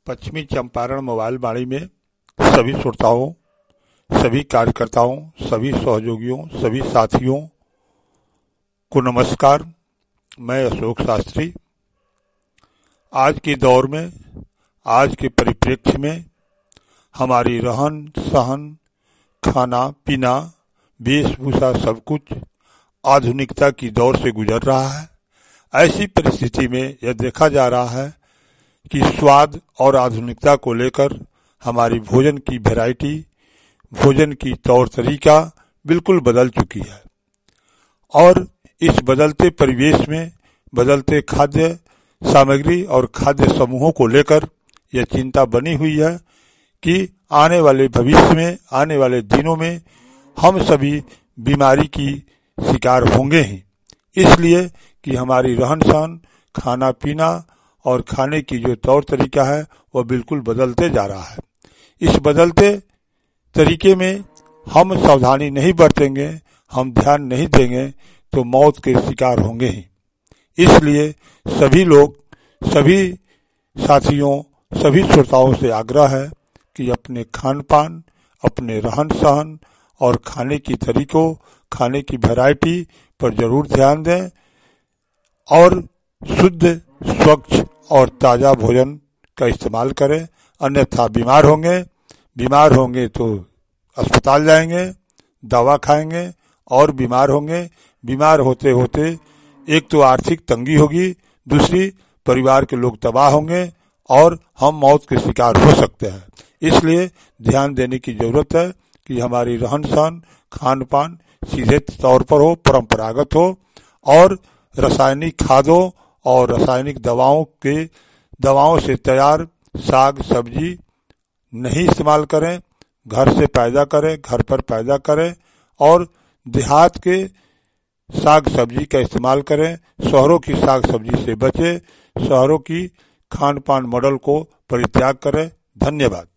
पश्चिमी चंपारण मोबाइल वाणी में सभी श्रोताओं, सभी कार्यकर्ताओं, सभी सहयोगियों, सभी साथियों को नमस्कार। मैं अशोक शास्त्री। आज के दौर में, आज के परिप्रेक्ष्य में हमारी रहन सहन, खाना पीना, वेशभूषा सब कुछ आधुनिकता की दौर से गुजर रहा है। ऐसी परिस्थिति में यह देखा जा रहा है कि स्वाद और आधुनिकता को लेकर हमारी भोजन की वैरायटी, भोजन की तौर तरीका बिल्कुल बदल चुकी है। और इस बदलते परिवेश में बदलते खाद्य सामग्री और खाद्य समूहों को लेकर यह चिंता बनी हुई है कि आने वाले भविष्य में, आने वाले दिनों में हम सभी बीमारी की शिकार होंगे ही। इसलिए कि हमारी रहन सहन, खाना पीना और खाने की जो तौर तरीका है वह बिल्कुल बदलते जा रहा है। इस बदलते तरीके में हम सावधानी नहीं बरतेंगे, हम ध्यान नहीं देंगे तो मौत के शिकार होंगे ही। इसलिए सभी लोग, सभी साथियों, सभी श्रोताओं से आग्रह है कि अपने खान पान, अपने रहन सहन और खाने की तरीकों, खाने की वैरायटी पर जरूर ध्यान दें और शुद्ध, स्वच्छ और ताजा भोजन का इस्तेमाल करें। अन्यथा बीमार होंगे तो अस्पताल जाएंगे, दवा खाएंगे और बीमार होंगे। बीमार होते होते एक तो आर्थिक तंगी होगी, दूसरी परिवार के लोग तबाह होंगे और हम मौत के शिकार हो सकते हैं। इसलिए ध्यान देने की जरूरत है कि हमारी रहन सहन, खान पान सीधे तौर पर हो, परंपरागत हो और रासायनिक खादों और रासायनिक दवाओं से तैयार साग सब्जी नहीं इस्तेमाल करें। घर से पैदा करें, घर पर पैदा करें और देहात के साग सब्जी का इस्तेमाल करें। शहरों की साग सब्जी से बचें, शहरों की खान पान मॉडल को परित्याग करें। धन्यवाद।